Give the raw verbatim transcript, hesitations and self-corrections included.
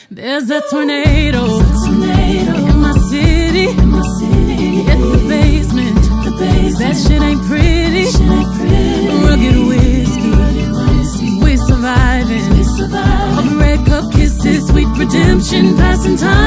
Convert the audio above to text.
There's a tornado, tornado in my city, in my city. Hit the basement, the basement. That shit ain't pretty, shit ain't pretty. Rugged whiskey, rugged whiskey. We surviving, we surviving. Red cup kisses, sweet redemption, passing time.